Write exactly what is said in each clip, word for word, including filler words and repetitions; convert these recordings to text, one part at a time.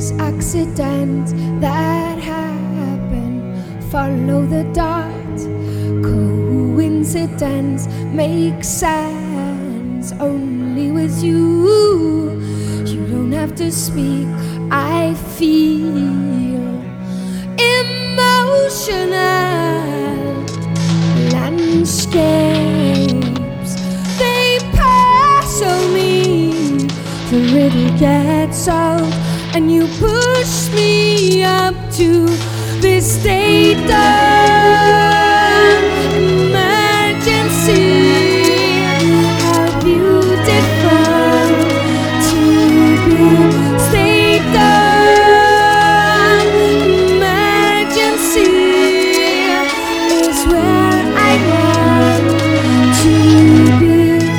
these accidents that happen follow the dot. Coincidence makes sense only with you. You don't have to speak. I feel emotional. Landscapes, they pass on me. The riddle gets solved, and you push me up to this state of emergency. How beautiful to be state of emergency is where I want to be.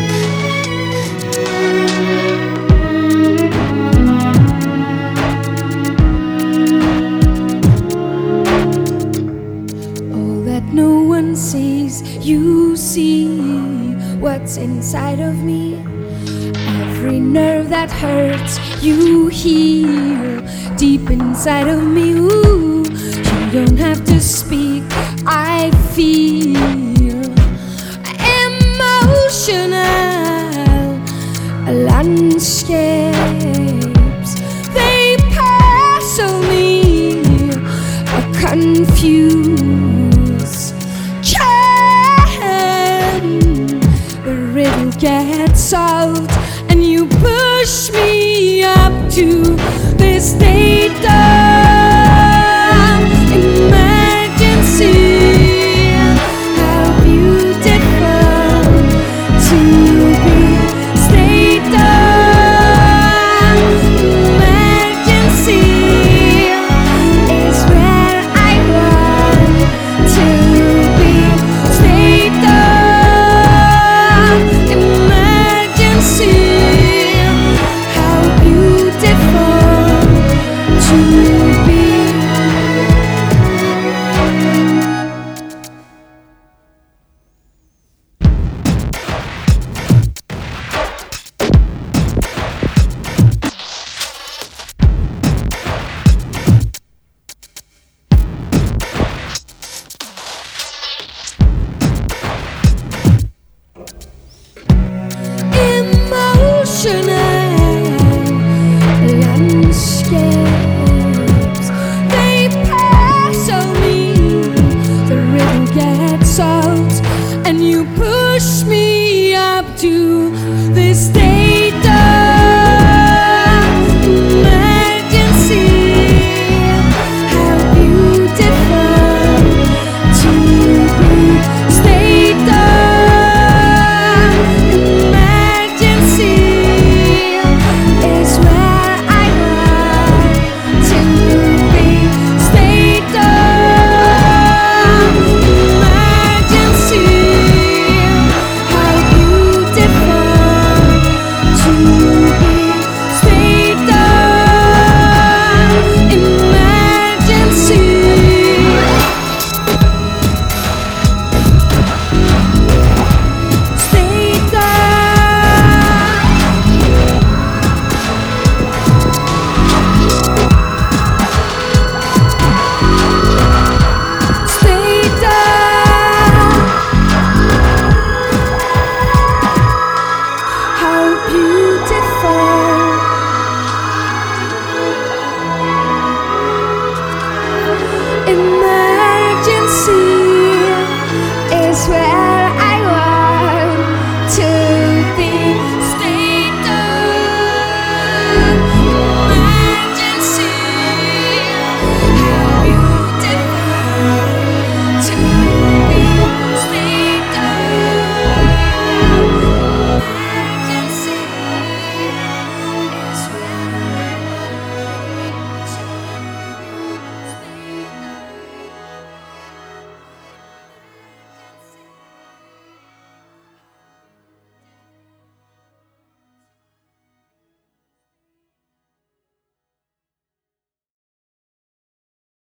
All that no one sees, you see what's inside of me. Every nerve that hurts, you heal deep inside of me. Ooh, you don't have to speak. I feel emotional. Landscapes, they pass on me. A confused can the riddle gets solved, and you push me up to this stage